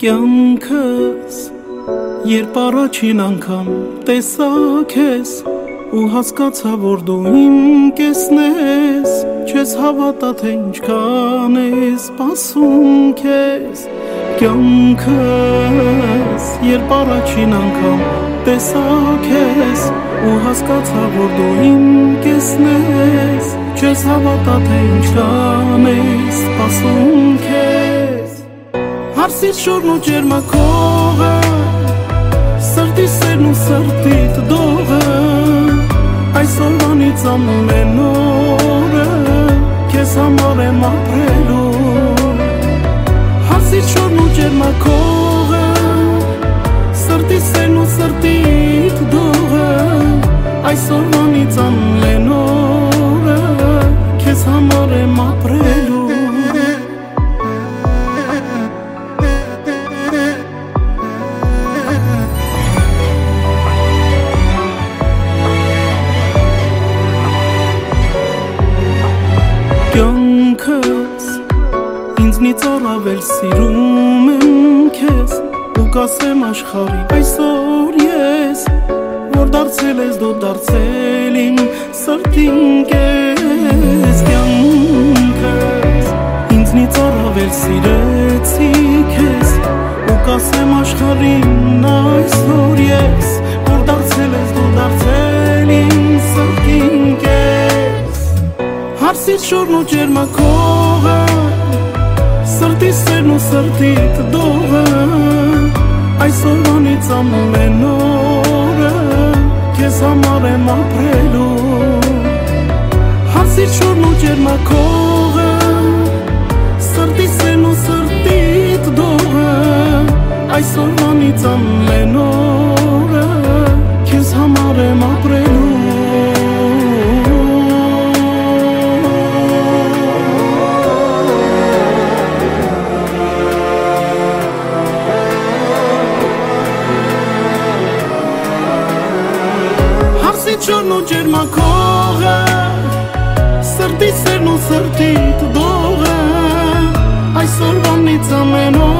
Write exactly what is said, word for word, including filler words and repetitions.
կյանքս երբ առաջին անգամ տեսա քեզ ու հասկացա որ դու իմ կեսն ես չես հավատա թե ինչքան ես սպասում քեզ կյանքս երբ առաջին անգամ տեսա քեզ ու հասկացա որ դու իմ կեսն ես չես հավատա թե ինչքան ես սպասում քեզ Հարսից շորն ու ջերմակողը Սրտի սերն ու սրտիտ դողը Այսօրվանից ամեն օրը Քեզ համար եմ ապրելու Հարսից շորն ու ջերմակողը Սրտի սերն ու սրտիտ դողը Այսօրվանից ամեն օրը Քեզ համար եմ ապրելու Կյանքս ինձնից առավել սիրում եմ քեզ ու կասեմ աշխարհի այսօր ես որ դարձել ես դու դարձել իմ սրտին կես կյանքս ինձնից առավել սիրեցի քեզ ու կասեմ աշխարհին այսօր ես որ դարձել ես դու դարձել իմ սրտին կես Հարսից շորն ու ջերմակողը Սրտի սերն ու սրտիտ դողը Այսօրվանից ամեն օրը Քեզ համար եմ ապրելու Հարսից շորն ու ջերմակողը Սրտի սերն ու սրտիտ դողը Այսօրվանից ամեն օրը Քեզ համար եմ ապրելու Չորն ու ջերմակողը Սրտի սերն ու սրտիտ դողը Այսօրվանից ամեն օր